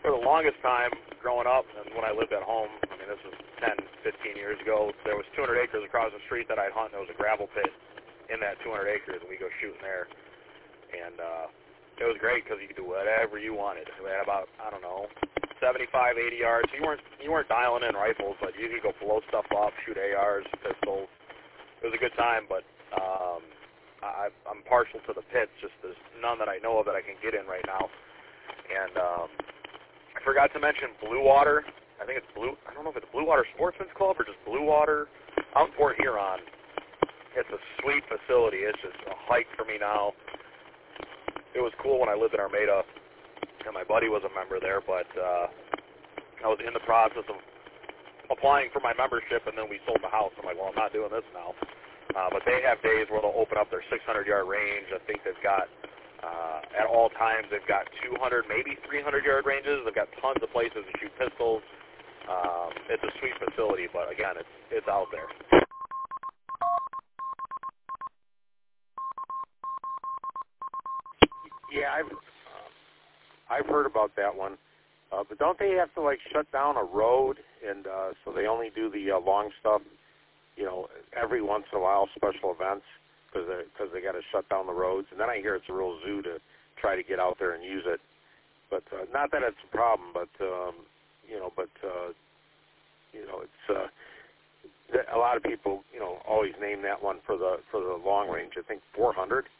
for the longest time growing up, and when I lived at home, I mean, this was 10, 15 years ago, there was 200 acres across the street that I'd hunt, and there was a gravel pit in that 200 acres, and we'd go shooting there. And it was great because you could do whatever you wanted. We had about, I don't know, 75, 80 yards. You weren't dialing in rifles, but you could go blow stuff up, shoot ARs, pistols. It was a good time, but I'm partial to the pits. Just there's none that I know of that I can get in right now. And I forgot to mention Blue Water. I think it's Blue. I don't know if it's Blue Water Sportsman's Club or just Blue Water out in Port Huron. It's a sweet facility. It's just a hike for me now. It was cool when I lived in Armada, and my buddy was a member there, but I was in the process of applying for my membership, and then we sold the house. I'm like, well, I'm not doing this now. But they have days where they'll open up their 600-yard range. I think they've got, at all times, they've got 200, maybe 300-yard ranges. They've got tons of places to shoot pistols. It's a sweet facility, but, again, it's out there. Yeah, I've heard about that one, but don't they have to like shut down a road, and so they only do the long stuff, you know, every once in a while, special events, because they got to shut down the roads. And then I hear it's a real zoo to try to get out there and use it, but not that it's a problem, but it's a lot of people, you know, always name that one for the long range. I think 400.